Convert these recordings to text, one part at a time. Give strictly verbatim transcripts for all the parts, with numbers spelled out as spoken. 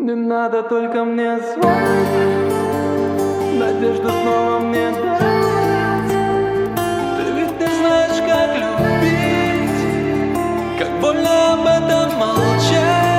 Не надо только мне звонить, надежду снова мне дать. Ты ведь не знаешь, как любить, как больно об этом молчать.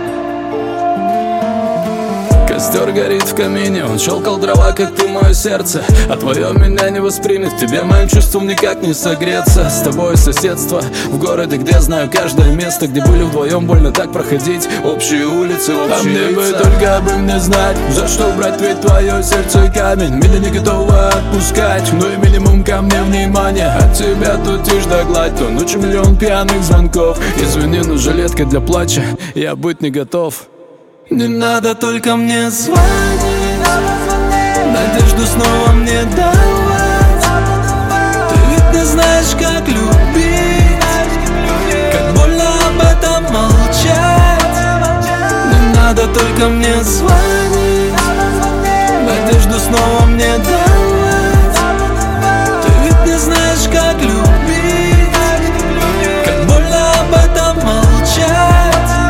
Костер горит в камине, он щелкал дрова, как ты, мое сердце. А твое меня не воспримет, тебе моим чувством никак не согреться. С тобой соседство в городе, где знаю каждое место, где были вдвоем, больно так проходить. Общие улицы, общие А мне бы только бы мне знать, за что брать ведь твое сердце камень. Меня не готова отпускать, но и минимум ко мне внимания. От тебя тут тишь да гладь, то ночью миллион пьяных звонков. Извини, но жилетка для плача, я быть не готов. Не надо только мне звонить, надежду снова мне давать. Ты ведь не знаешь, как любить, как больно об этом молчать. Не надо только мне звонить, надежду снова мне давать. Ты ведь не знаешь, как любить, как больно об этом молчать.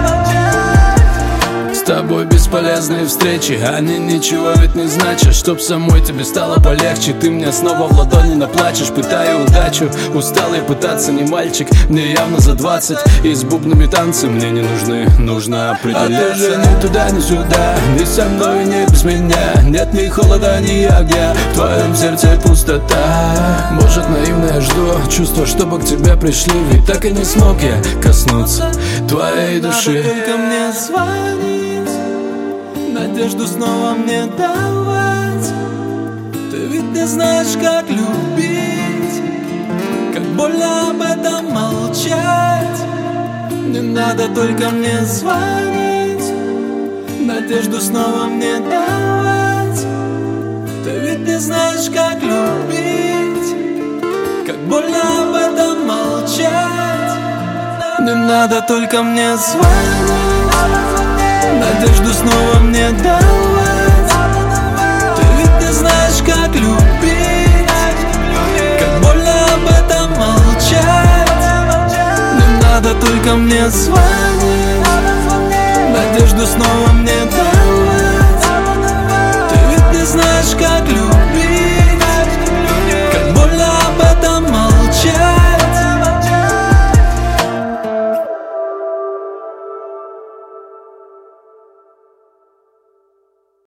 С тобой бесполезные встречи, они ничего ведь не значат. Чтоб самой тебе стало полегче, ты мне снова в ладони наплачешь. Пытаю удачу, устал я пытаться, не мальчик, мне явно за двадцать. И с бубнами танцы мне не нужны, нужно определяться. А ты же ни туда, ни сюда, ни со мной, ни без меня. Нет ни холода, ни огня, в твоем сердце пустота. Может, наивно я жду чувства, чтобы к тебе пришли, ведь так и не смог я коснуться твоей души. Надо только мне звонить, надежду снова мне давать. Ты ведь не знаешь, как любить, как больно об этом молчать. Не надо только мне звонить, надежду снова мне давать. Ты ведь не знаешь, как любить, как больно об этом молчать. Не надо только мне звонить, надежду снова мне давать. Ты ведь не знаешь, как любить, как больно об этом молчать. Не надо только мне звонить, надежду снова мне